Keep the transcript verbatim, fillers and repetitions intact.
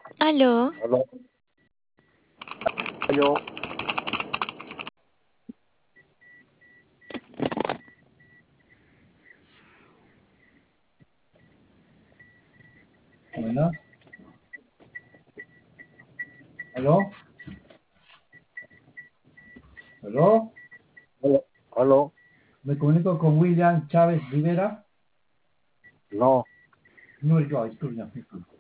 Aló, Aló, yo, Bueno, ¿aló? ¿Aló? aló, aló, Me comunico con William Chávez Rivera. no, No, yo, disculpe, disculpe.